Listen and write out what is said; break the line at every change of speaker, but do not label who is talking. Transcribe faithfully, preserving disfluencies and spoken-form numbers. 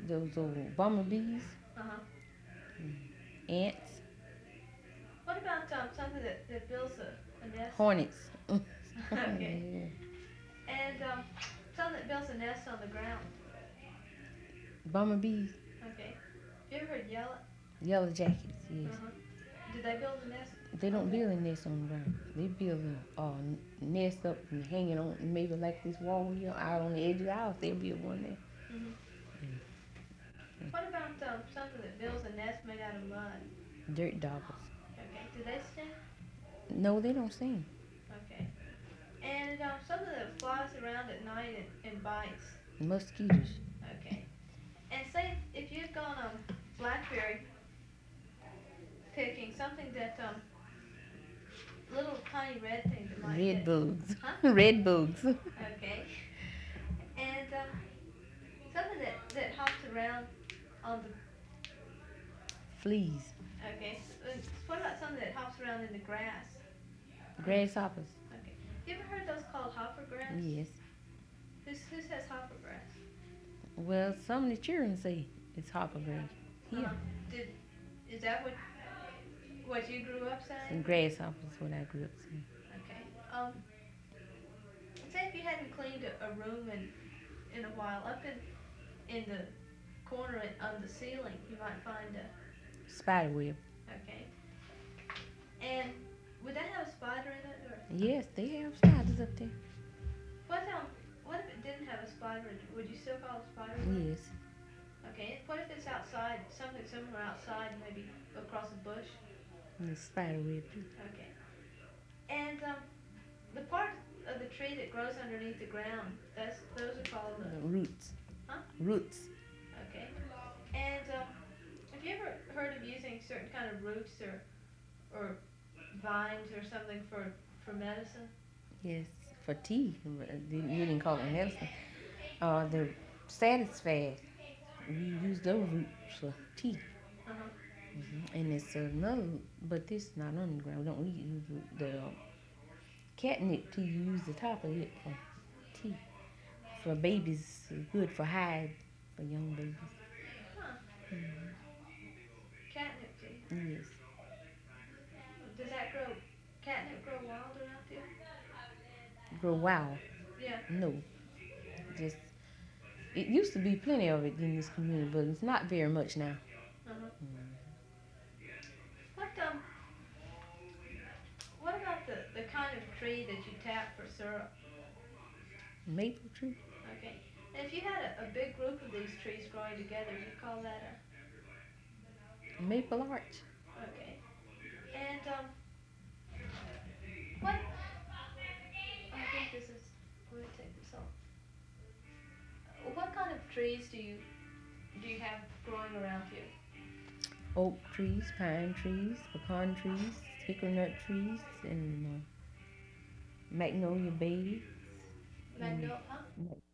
those old bumblebees,
Uh-huh.
ants,
What about um, something that, that builds a, a nest?
hornets.
Okay.
Yeah.
And um, something that builds a nest on the ground.
Bumblebees,
Okay. You ever heard yellow?
yellow jackets. Yes.
Uh-huh. Do they build a nest
They
on
don't
there?
build a nest on the ground. They build a uh, nest up and hanging on, maybe like this wall here, out on the edge of the house. They'll build one there.
Mm-hmm. What about um, something that builds a nest made out of mud?
Dirt doggers.
Okay. Do they sting?
No, they don't sing.
Okay. And um, something that flies around at night and, and bites.
Mosquitoes.
Okay. And say if you've gone um, blackberry picking, something that um, little tiny red things that might
Red
hit.
bugs.
Huh?
Red bugs.
Okay. And um, something that, that hops around on the.
Fleas.
Okay. So, uh, what about something that hops around in the grass?
Grasshoppers.
Okay. You ever heard those called hopper grass?
Yes.
Who's, who says hopper grass?
Well, some of the children say it's hopper grass. Here.
Uh, did is that what what you grew up saying?
Some grasshoppers is what I grew up saying.
Okay. Um. Say if you hadn't cleaned a, a room in in a while, up in in the corner on the ceiling, you might find a.
Spider web.
Okay. And would that have a spider in it, or
Yes, they have spiders up there.
what? Um. What if it didn't have a spider? Would you still call it a spider? web?
Yes.
Okay. What if it's outside, something somewhere outside, maybe across a bush?
And the spider web too.
Okay. And um, the part of the tree that grows underneath the ground, that's those are called the.
The roots.
Huh?
Roots.
Okay. And um, have you ever heard of using certain kind of roots or or vines or something for for medicine?
Yes. For tea. You didn't call it medicine. Uh, the satisfied. We use those roots for tea.
Uh-huh.
hmm And it's another, but this not underground. We don't use the, the catnip tea. You use the top of it for tea. For babies, it's good for hide for young babies.
Huh.
hmm
Catnip tea.
Yes.
Does that grow? Catnip grow wild around here?
Grow wild.
Yeah.
No. Just it used to be plenty of it in this community, but it's not very much now.
Uh-huh.
Mm.
What um? What about the the kind of tree that you tap for syrup?
Maple tree,
Okay. And if you had a, a big group of these trees growing together, you call that
maple arch,
a. Okay. And um, what? I think this is. Let me take this off. Uh, What kind of trees do you do you have growing around here?
oak trees, pine trees, pecan trees, hickory nut trees, and uh, magnolia bays.
Magnolia, huh?